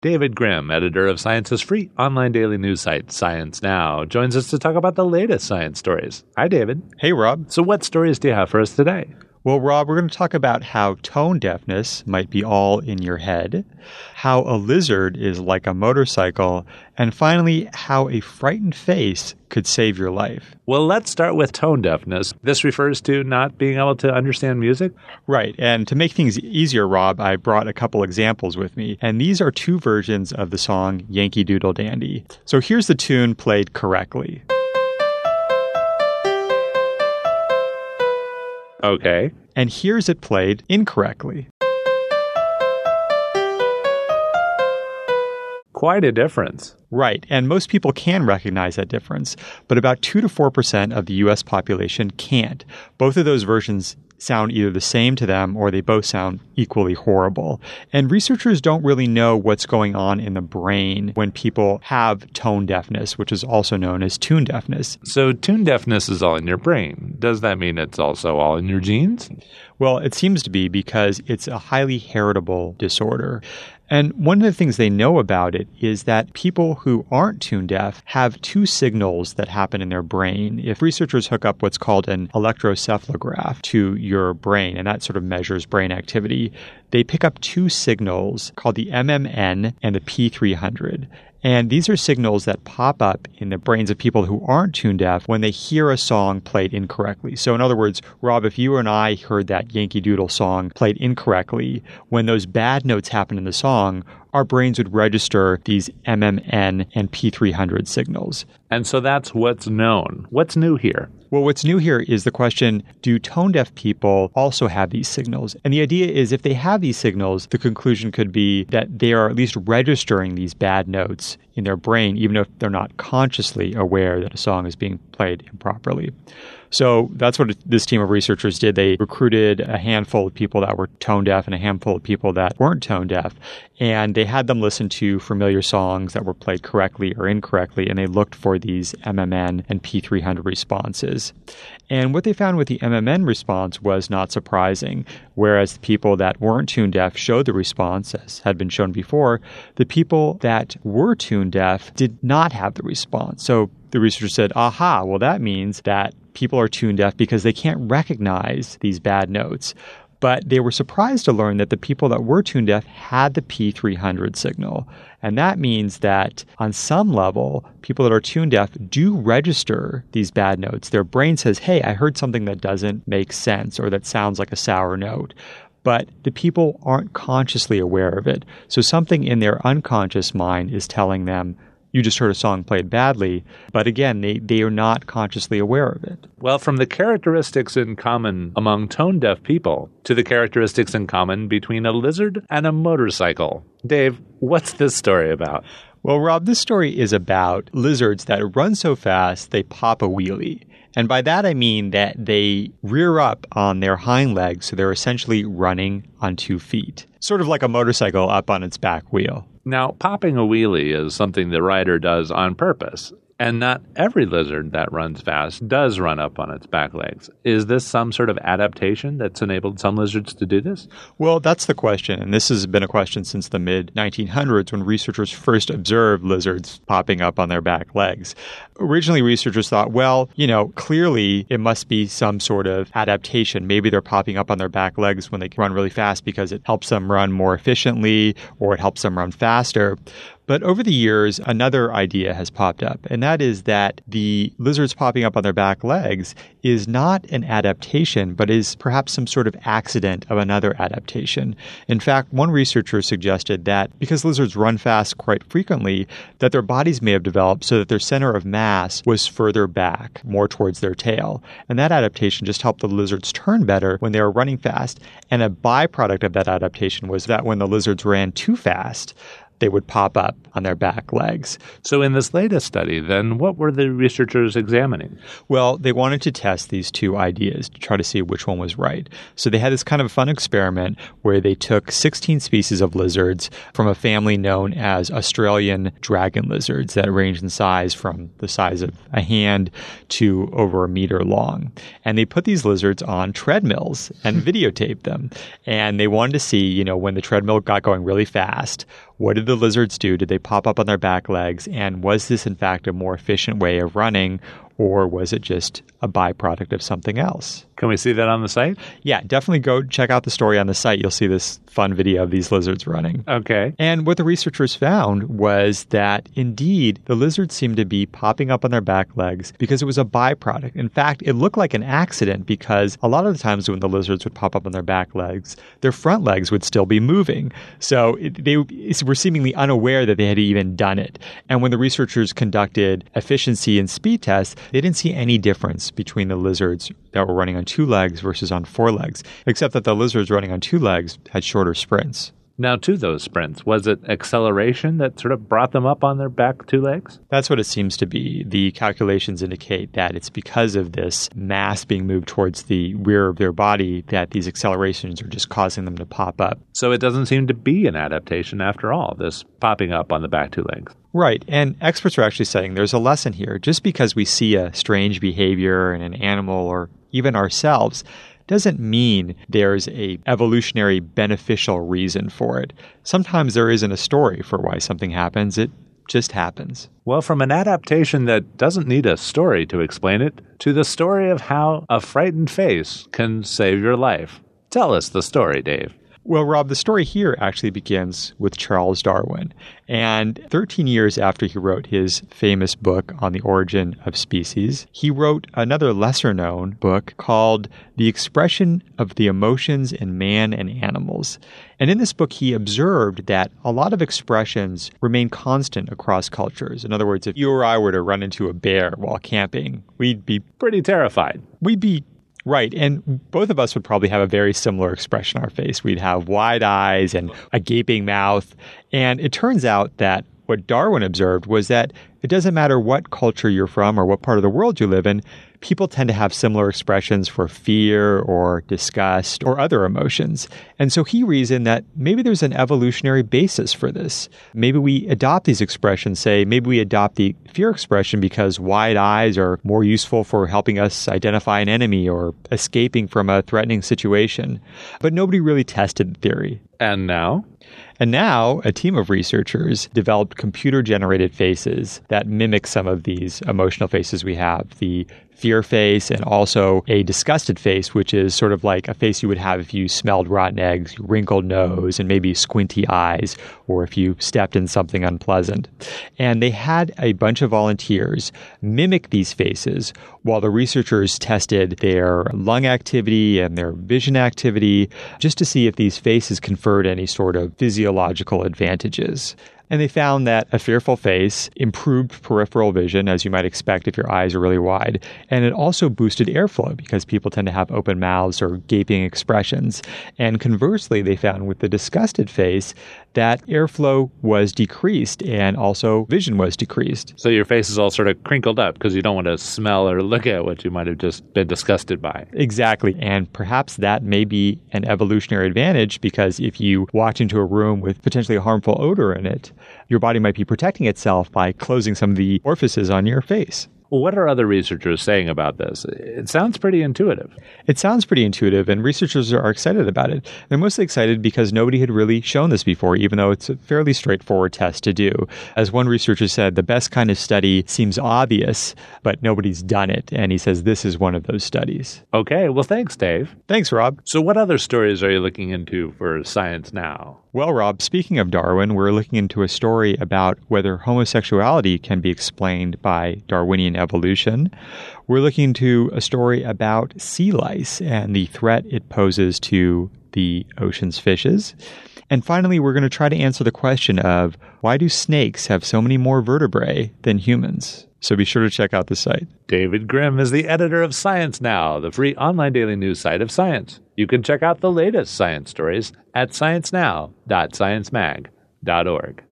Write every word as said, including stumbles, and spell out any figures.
David Grimm, editor of Science's free online daily news site, Science Now, joins us to talk about the latest science stories. Hi, David. Hey, Rob. So what stories do you have for us today? Well, Rob, we're going to talk about how tone deafness might be all in your head, how a lizard is like a motorcycle, and finally, how a frightened face could save your life. Well, let's start with tone deafness. This refers to not being able to understand music? Right. And to make things easier, Rob, I brought a couple examples with me. And these are two versions of the song Yankee Doodle Dandy. So here's the tune played correctly. Okay. And here's it played incorrectly. Quite a difference. Right, and most people can recognize that difference, but about two to four percent of the U S population can't. Both of those versions sound either the same to them or they both sound equally horrible. And researchers don't really know what's going on in the brain when people have tone deafness, which is also known as tune deafness. So tune deafness is all in your brain. Does that mean it's also all in your genes? Well, it seems to be because it's a highly heritable disorder. And one of the things they know about it is that people who aren't tune deaf have two signals that happen in their brain. If researchers hook up what's called an electroencephalograph to your brain, and that sort of measures brain activity, they pick up two signals called the M M N and the P three hundred. And these are signals that pop up in the brains of people who aren't tune deaf when they hear a song played incorrectly. So in other words, Rob, if you and I heard that Yankee Doodle song played incorrectly, when those bad notes happen in the song, our brains would register these M M N and P three hundred signals. And so that's what's known. What's new here? Well, what's new here is the question, do tone-deaf people also have these signals? And the idea is if they have these signals, the conclusion could be that they are at least registering these bad notes in their brain, even if they're not consciously aware that a song is being played improperly. So that's what this team of researchers did. They recruited a handful of people that were tone deaf and a handful of people that weren't tone deaf. And they had them listen to familiar songs that were played correctly or incorrectly. And they looked for these M M N and P three hundred responses. And what they found with the M M N response was not surprising. Whereas the people that weren't tune deaf showed the response, as had been shown before, the people that were tune deaf did not have the response. So the researchers said, aha, well, that means that people are tune deaf because they can't recognize these bad notes. But they were surprised to learn that the people that were tune deaf had the P three hundred signal. And that means that on some level, people that are tune deaf do register these bad notes. Their brain says, hey, I heard something that doesn't make sense or that sounds like a sour note. But the people aren't consciously aware of it. So something in their unconscious mind is telling them, you just heard a song played badly, but again, they, they are not consciously aware of it. Well, from the characteristics in common among tone-deaf people to the characteristics in common between a lizard and a motorcycle. Dave, what's this story about? Well, Rob, this story is about lizards that run so fast they pop a wheelie. And by that I mean that they rear up on their hind legs, so they're essentially running on two feet. Sort of like a motorcycle up on its back wheel. Now, popping a wheelie is something the rider does on purpose. And not every lizard that runs fast does run up on its back legs. Is this some sort of adaptation that's enabled some lizards to do this? Well, that's the question. And this has been a question since the mid nineteen hundreds when researchers first observed lizards popping up on their back legs. Originally, researchers thought, well, you know, clearly it must be some sort of adaptation. Maybe they're popping up on their back legs when they run really fast because it helps them run more efficiently or it helps them run faster. But over the years, another idea has popped up, and that is that the lizards popping up on their back legs is not an adaptation, but is perhaps some sort of accident of another adaptation. In fact, one researcher suggested that because lizards run fast quite frequently, that their bodies may have developed so that their center of mass was further back, more towards their tail. And that adaptation just helped the lizards turn better when they were running fast. And a byproduct of that adaptation was that when the lizards ran too fast, they would pop up on their back legs. So in this latest study, then, what were the researchers examining? Well, they wanted to test these two ideas to try to see which one was right. So they had this kind of fun experiment where they took sixteen species of lizards from a family known as Australian dragon lizards that range in size from the size of a hand to over a meter long. And they put these lizards on treadmills and videotaped them. And they wanted to see, you know, when the treadmill got going really fast, What did the lizards do? Did they pop up on their back legs? And was this, in fact, a more efficient way of running, or was it just a byproduct of something else? Can we see that on the site? Yeah, definitely go check out the story on the site. You'll see this fun video of these lizards running. Okay. And what the researchers found was that, indeed, the lizards seemed to be popping up on their back legs because it was a byproduct. In fact, it looked like an accident because a lot of the times when the lizards would pop up on their back legs, their front legs would still be moving. So it, they were seemingly unaware that they had even done it. And when the researchers conducted efficiency and speed tests, they didn't see any difference between the lizards that were running on two legs versus on four legs, except that the lizards running on two legs had shorter sprints. Now, to those sprints, was it acceleration that sort of brought them up on their back two legs? That's what it seems to be. The calculations indicate that it's because of this mass being moved towards the rear of their body that these accelerations are just causing them to pop up. So it doesn't seem to be an adaptation after all, this popping up on the back two legs. Right. And experts are actually saying there's a lesson here. Just because we see a strange behavior in an animal or even ourselves doesn't mean there's a evolutionary beneficial reason for it. Sometimes there isn't a story for why something happens. It just happens. Well, from an adaptation that doesn't need a story to explain it, to the story of how a frightened face can save your life. Tell us the story, Dave. Well, Rob, the story here actually begins with Charles Darwin. And thirteen years after he wrote his famous book on the origin of species, he wrote another lesser-known book called The Expression of the Emotions in Man and Animals. And in this book, he observed that a lot of expressions remain constant across cultures. In other words, if you or I were to run into a bear while camping, we'd be pretty terrified. We'd be Right. And both of us would probably have a very similar expression on our face. We'd have wide eyes and a gaping mouth. And it turns out that what Darwin observed was that it doesn't matter what culture you're from or what part of the world you live in, people tend to have similar expressions for fear or disgust or other emotions. And so he reasoned that maybe there's an evolutionary basis for this. Maybe we adopt these expressions, say, maybe we adopt the fear expression because wide eyes are more useful for helping us identify an enemy or escaping from a threatening situation. But nobody really tested the theory. And now? And now, a team of researchers developed computer-generated faces that mimic some of these emotional faces we have. The fear face and also a disgusted face, which is sort of like a face you would have if you smelled rotten eggs, wrinkled nose, and maybe squinty eyes, or if you stepped in something unpleasant. And they had a bunch of volunteers mimic these faces while the researchers tested their lung activity and their vision activity just to see if these faces conferred any sort of physiological advantages. And they found that a fearful face improved peripheral vision, as you might expect if your eyes are really wide. And it also boosted airflow because people tend to have open mouths or gaping expressions. And conversely, they found with the disgusted face that airflow was decreased and also vision was decreased. So your face is all sort of crinkled up because you don't want to smell or look at what you might have just been disgusted by. Exactly. And perhaps that may be an evolutionary advantage because if you walked into a room with potentially a harmful odor in it, your body might be protecting itself by closing some of the orifices on your face. Well, what are other researchers saying about this? It sounds pretty intuitive. It sounds pretty intuitive, and researchers are excited about it. They're mostly excited because nobody had really shown this before, even though it's a fairly straightforward test to do. As one researcher said, the best kind of study seems obvious, but nobody's done it. And he says this is one of those studies. Okay, well, thanks, Dave. Thanks, Rob. So what other stories are you looking into for Science Now? Well, Rob, speaking of Darwin, we're looking into a story about whether homosexuality can be explained by Darwinian evolution. We're looking into a story about sea lice and the threat it poses to the ocean's fishes. And finally, we're going to try to answer the question of why do snakes have so many more vertebrae than humans? So be sure to check out the site. David Grimm is the editor of Science Now, the free online daily news site of science. You can check out the latest science stories at science now dot science mag dot org.